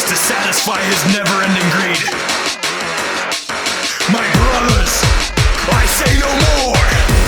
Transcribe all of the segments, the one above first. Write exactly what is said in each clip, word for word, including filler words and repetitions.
to satisfy his never-ending greed. My brothers, I say no more.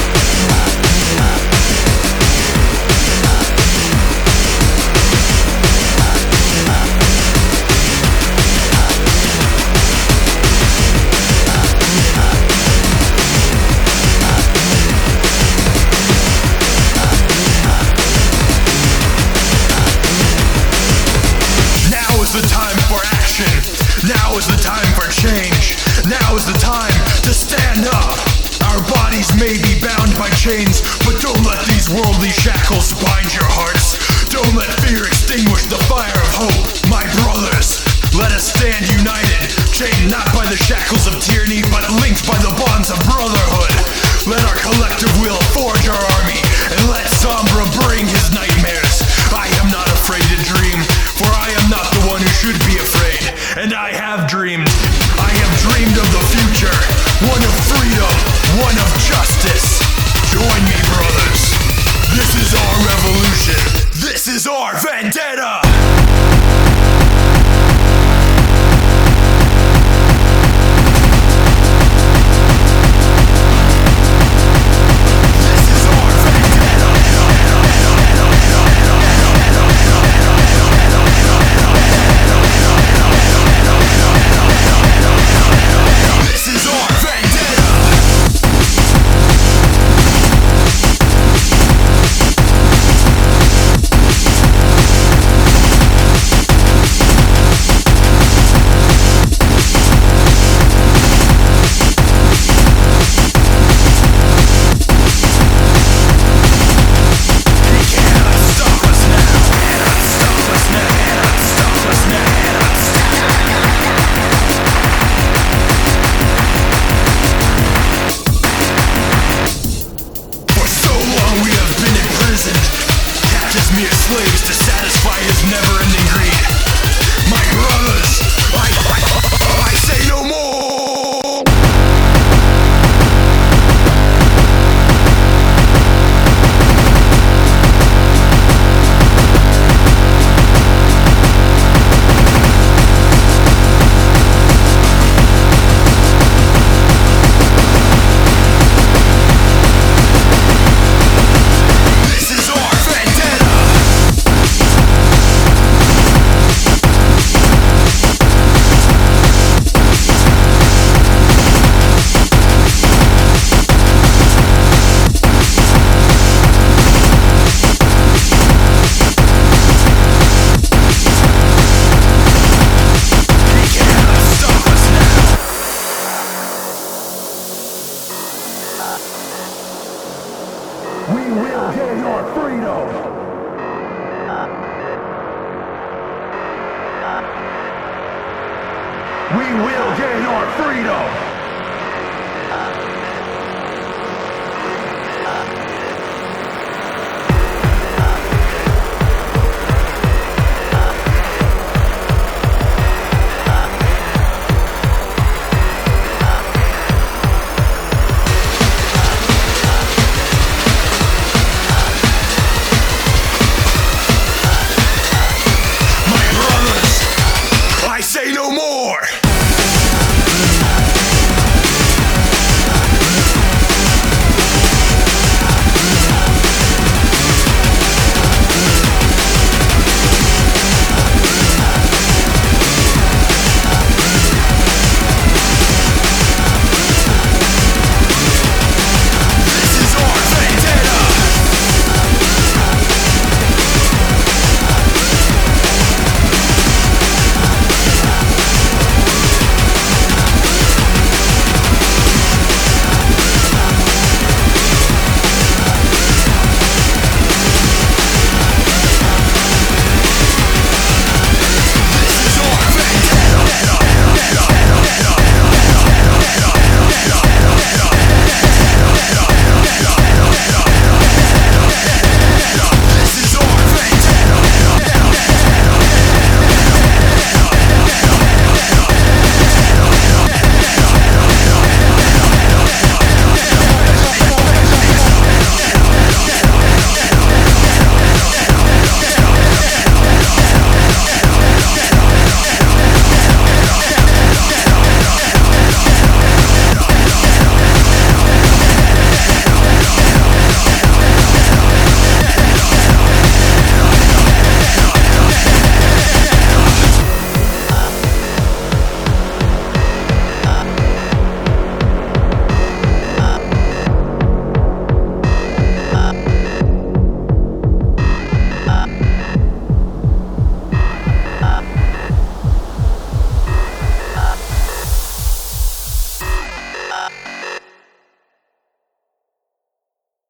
Now is the time for action. Now is the time for change. Now is the time to stand up. Our bodies may be bound by chains, but don't let these worldly shackles bind your hearts. Don't let fear extinguish the fire of hope. My brothers, let us stand united, chained not by the shackles of tyranny, but linked by the bonds of brotherhood. Let our collective will forge our army, and let Sombra bring his nightmares. I am not afraid to dream, for I am not the one who should be afraid. And I have dreamed. I have dreamed of the future, one of freedom, one of justice. Join me, brothers. This is our revolution. This is our vendetta. Captives mere slaves to satisfy his never-ending greed. My brothers, I, I, I say no more. We will gain our freedom! We will gain our freedom!